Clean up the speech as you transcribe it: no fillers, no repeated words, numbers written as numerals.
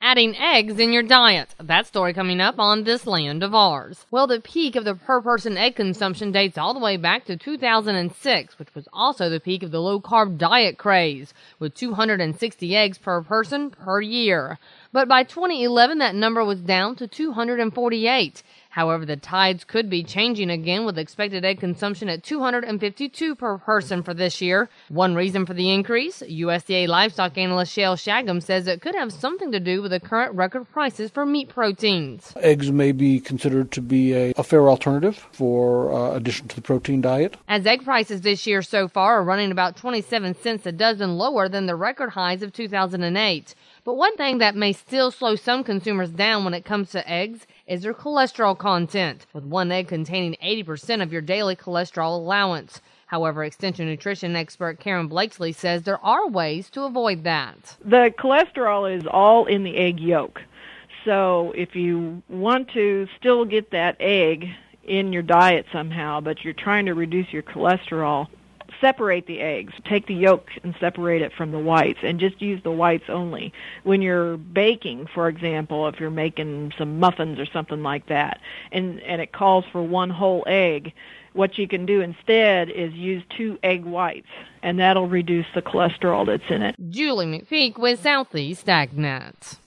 adding eggs in your diet. That story coming up on This Land of Ours. Well, the peak of the per-person egg consumption dates all the way back to 2006, which was also the peak of the low-carb diet craze, with 260 eggs per person per year. But by 2011, that number was down to 248. However, the tides could be changing again, with expected egg consumption at 252 per person for this year. One reason for the increase, USDA livestock analyst Shale Shagum says it could have something to do with the current record prices for meat proteins. Eggs may be considered to be a fair alternative for addition to the protein diet. As egg prices this year so far are running about 27 cents a dozen lower than the record highs of 2008. But one thing that may still slow some consumers down when it comes to eggs is their cholesterol content, with one egg containing 80% of your daily cholesterol allowance. However, Extension Nutrition expert Karen Blakesley says there are ways to avoid that. The cholesterol is all in the egg yolk. So if you want to still get that egg in your diet somehow, but you're trying to reduce your cholesterol, separate the eggs. Take the yolk and separate it from the whites, and just use the whites only. When you're baking, for example, if you're making some muffins or something like that, and it calls for one whole egg, what you can do instead is use 2 egg whites, and that'll reduce the cholesterol that's in it. Julie McPeak with Southeast AgNet.